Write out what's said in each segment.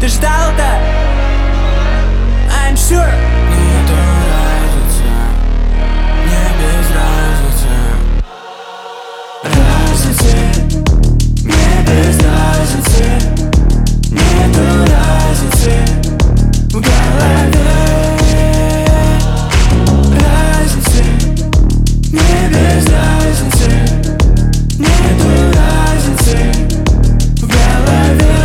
ты ждал-то? I'm sure. Нету разницы, мне без разницы. Мне без разницы. Нету разницы в голове. Разницы, мне без разницы. Нету разницы в голове.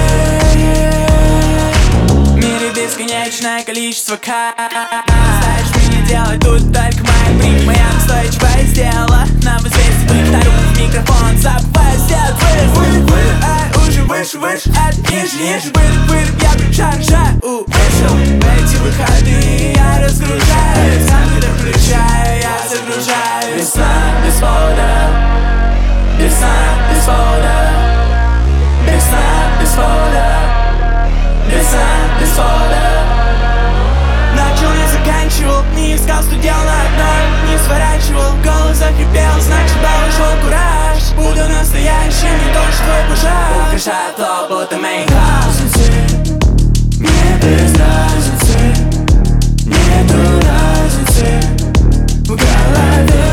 В мире бесконечное количество знаешь, мне делать тут только моя прик. Моя настойчивая сделала нам известен клик. Вторую в микрофон забываю сделать вырыв. Ай, уже выше, это ниже, вырыв. Я причаржаю, вышел. В эти выходы я разгружаюсь. Сам когда включаю, я загружаюсь. Без сна, без повода. Без сна, без повода. Без сна, без повода. Без сна, без повода. Начал, не заканчивал, не искал, что делал на одной. Не сворачивал, голос захрипел, значит ушел кураж. Буду настоящим, не то что твой пожар. Украшает лоб, будто мейкап. Мне без разницы. Нету разницы в голове.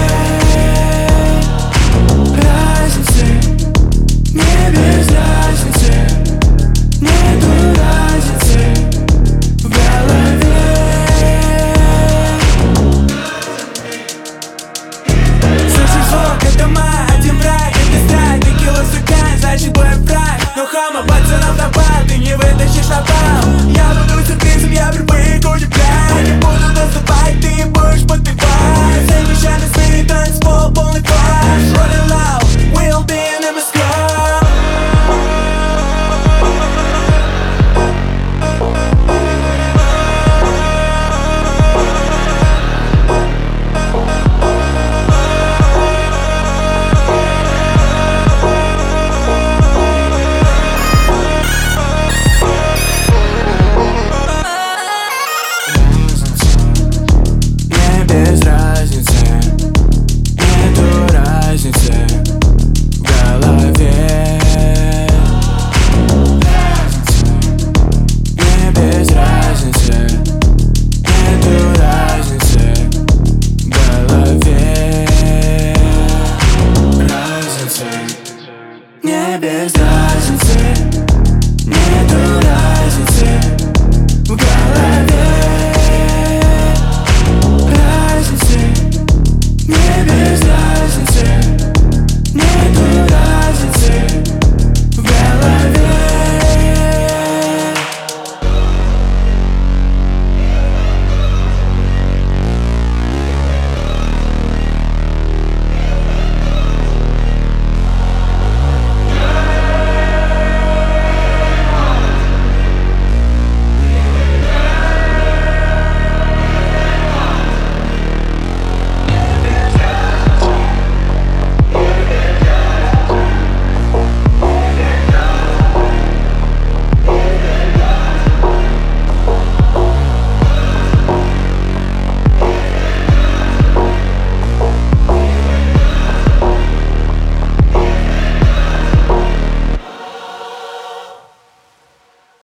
Разницы, мне без разницы. Нету разницы в голове. Слышишь звук, это май, один враг, это страйк. Текила стакан, значит бой враг. Но хама пацанов напал, ты не вытащишь на пал.